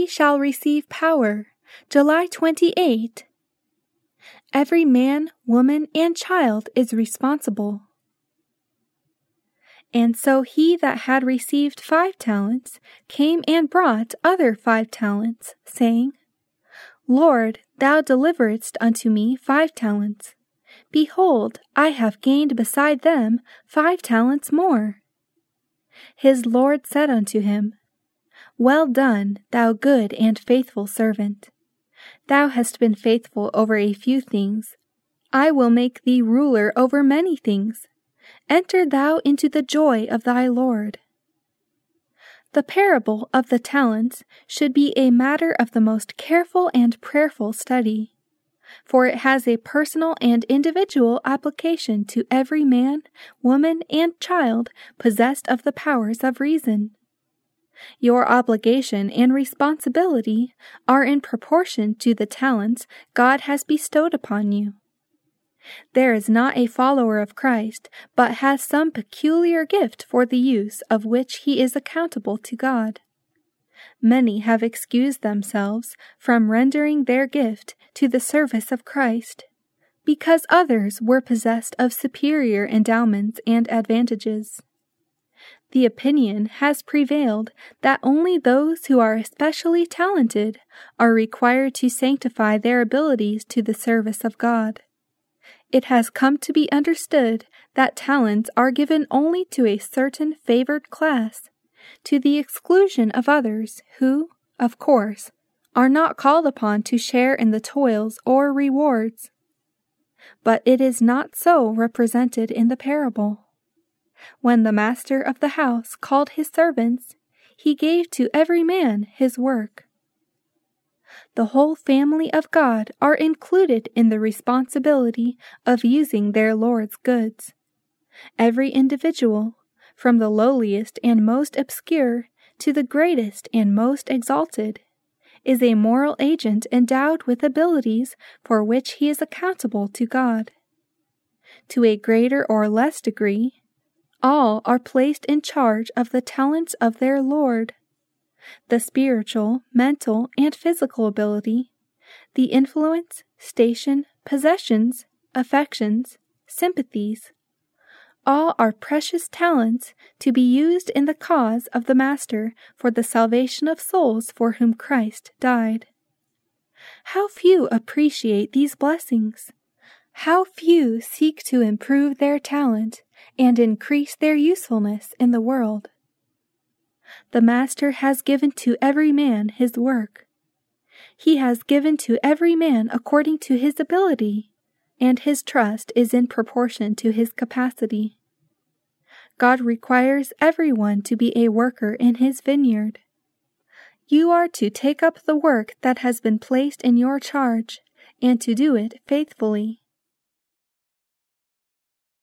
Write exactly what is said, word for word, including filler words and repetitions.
shall receive power, July twenty-eighth. Every man, woman, and child is responsible. And so he that had received five talents came and brought other five talents, saying, Lord, thou deliveredst unto me five talents. Behold, I have gained beside them five talents more. His Lord said unto him, Well done, thou good and faithful servant. Thou hast been faithful over a few things. I will make thee ruler over many things. Enter thou into the joy of thy Lord. The parable of the talents should be a matter of the most careful and prayerful study, for it has a personal and individual application to every man, woman, and child possessed of the powers of reason. Your obligation and responsibility are in proportion to the talents God has bestowed upon you. There is not a follower of Christ, but has some peculiar gift for the use of which he is accountable to God. Many have excused themselves from rendering their gift to the service of Christ, because others were possessed of superior endowments and advantages. The opinion has prevailed that only those who are especially talented are required to sanctify their abilities to the service of God. It has come to be understood that talents are given only to a certain favored class, to the exclusion of others who, of course, are not called upon to share in the toils or rewards. But it is not so represented in the parable. When the master of the house called his servants, he gave to every man his work. The whole family of God are included in the responsibility of using their Lord's goods. Every individual, from the lowliest and most obscure to the greatest and most exalted, is a moral agent endowed with abilities for which he is accountable to God. To a greater or less degree, all are placed in charge of the talents of their Lord. The spiritual, mental, and physical ability, the influence, station, possessions, affections, sympathies, all are precious talents to be used in the cause of the Master for the salvation of souls for whom Christ died. How few appreciate these blessings! How few seek to improve their talent and increase their usefulness in the world! The Master has given to every man his work. He has given to every man according to his ability, and his trust is in proportion to his capacity. God requires everyone to be a worker in his vineyard. You are to take up the work that has been placed in your charge, and to do it faithfully.